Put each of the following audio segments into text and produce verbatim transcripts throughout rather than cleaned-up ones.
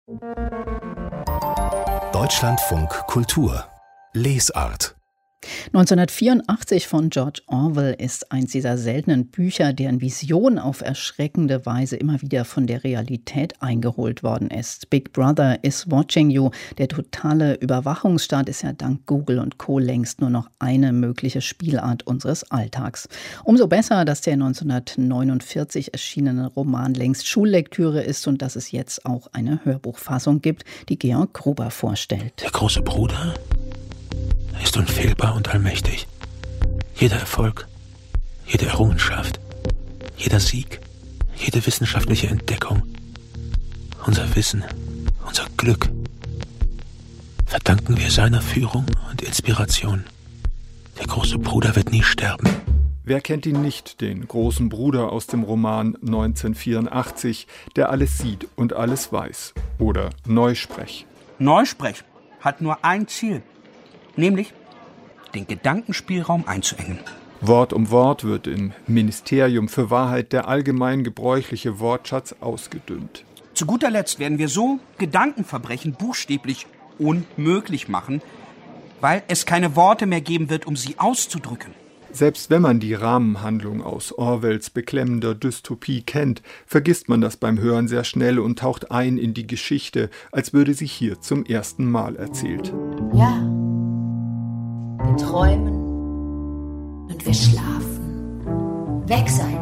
Deutschlandfunk Kultur Lesart. neunzehnhundertvierundachtzig von George Orwell ist eins dieser seltenen Bücher, deren Vision auf erschreckende Weise immer wieder von der Realität eingeholt worden ist. Big Brother is watching you. Der totale Überwachungsstaat ist ja dank Google und Co. längst nur noch eine mögliche Spielart unseres Alltags. Umso besser, dass der neunzehnhundertneunundvierzig erschienene Roman längst Schullektüre ist und dass es jetzt auch eine Hörbuchfassung gibt, die Georg Gruber vorstellt. Der große Bruder ist unfehlbar und allmächtig. Jeder Erfolg, jede Errungenschaft, jeder Sieg, jede wissenschaftliche Entdeckung, unser Wissen, unser Glück, verdanken wir seiner Führung und Inspiration. Der große Bruder wird nie sterben. Wer kennt ihn nicht, den großen Bruder aus dem Roman neunzehnhundertvierundachtzig, der alles sieht und alles weiß? Oder Neusprech. Neusprech hat nur ein Ziel, nämlich den Gedankenspielraum einzuengen. Wort um Wort wird im Ministerium für Wahrheit der allgemein gebräuchliche Wortschatz ausgedünnt. Zu guter Letzt werden wir so Gedankenverbrechen buchstäblich unmöglich machen, weil es keine Worte mehr geben wird, um sie auszudrücken. Selbst wenn man die Rahmenhandlung aus Orwells beklemmender Dystopie kennt, vergisst man das beim Hören sehr schnell und taucht ein in die Geschichte, als würde sie hier zum ersten Mal erzählt. Ja, wir träumen und wir schlafen. Weg sein.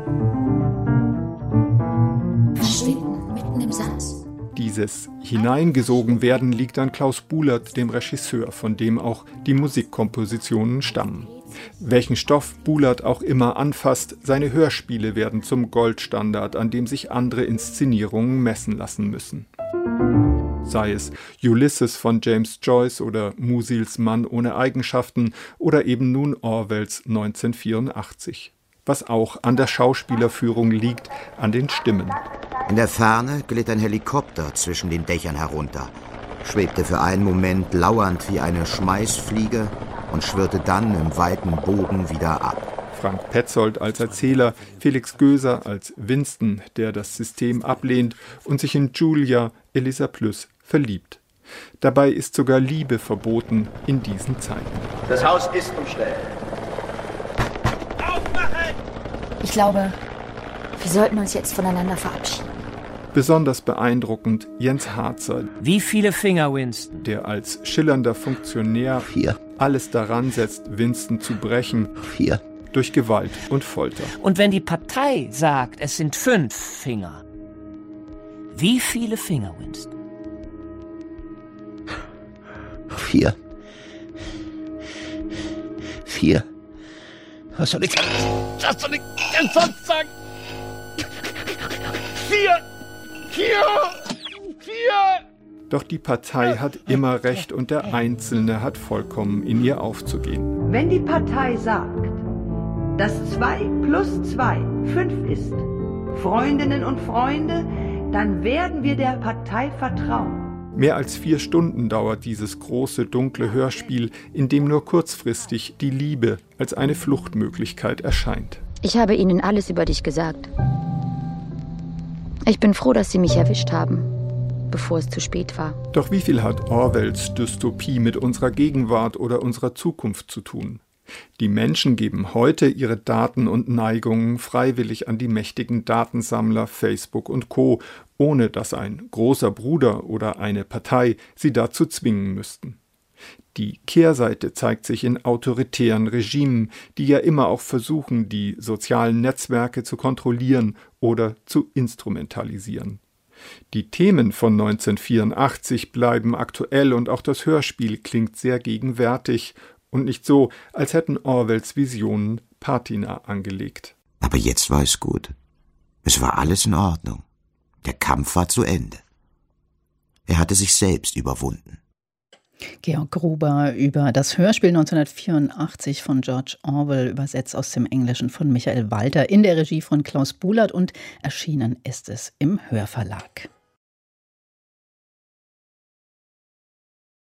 Verschwinden mitten im Satz. Dieses Hineingesogen-Werden liegt an Klaus Buhlert, dem Regisseur, von dem auch die Musikkompositionen stammen. Welchen Stoff Buhlert auch immer anfasst, seine Hörspiele werden zum Goldstandard, an dem sich andere Inszenierungen messen lassen müssen. Sei es Ulysses von James Joyce oder Musils Mann ohne Eigenschaften oder eben nun Orwells neunzehnhundertvierundachtzig. Was auch an der Schauspielerführung liegt, an den Stimmen. In der Ferne glitt ein Helikopter zwischen den Dächern herunter, schwebte für einen Moment lauernd wie eine Schmeißfliege und schwirrte dann im weiten Bogen wieder ab. Frank Petzold als Erzähler, Felix Göser als Winston, der das System ablehnt und sich in Julia, Elisa Plüss, verliebt. Dabei ist sogar Liebe verboten in diesen Zeiten. Das Haus ist umstellt. Aufmachen! Ich glaube, wir sollten uns jetzt voneinander verabschieden. Besonders beeindruckend Jens Harzer. Wie viele Finger, Winston? Der als schillernder Funktionär Vier. alles daran setzt, Winston zu brechen. Vier. Durch Gewalt und Folter. Und wenn die Partei sagt, es sind fünf Finger, wie viele Finger, Winston? Vier. Vier. Was soll ich... Was soll ich denn sonst sagen? Vier. Vier. Vier. Doch die Partei hat immer recht und der Einzelne hat vollkommen in ihr aufzugehen. Wenn die Partei sagt, dass zwei plus zwei fünf ist, Freundinnen und Freunde, dann werden wir der Partei vertrauen. Mehr als vier Stunden dauert dieses große, dunkle Hörspiel, in dem nur kurzfristig die Liebe als eine Fluchtmöglichkeit erscheint. Ich habe Ihnen alles über dich gesagt. Ich bin froh, dass Sie mich erwischt haben, bevor es zu spät war. Doch wie viel hat Orwells Dystopie mit unserer Gegenwart oder unserer Zukunft zu tun? Die Menschen geben heute ihre Daten und Neigungen freiwillig an die mächtigen Datensammler Facebook und Co., ohne dass ein großer Bruder oder eine Partei sie dazu zwingen müssten. Die Kehrseite zeigt sich in autoritären Regimen, die ja immer auch versuchen, die sozialen Netzwerke zu kontrollieren oder zu instrumentalisieren. Die Themen von neunzehnhundertvierundachtzig bleiben aktuell und auch das Hörspiel klingt sehr gegenwärtig und nicht so, als hätten Orwells Visionen Patina angelegt. Aber jetzt war es gut. Es war alles in Ordnung. Der Kampf war zu Ende. Er hatte sich selbst überwunden. Georg Gruber über das Hörspiel neunzehnhundertvierundachtzig von George Orwell, übersetzt aus dem Englischen von Michael Walter, in der Regie von Klaus Buhlert und erschienen ist es im Hörverlag.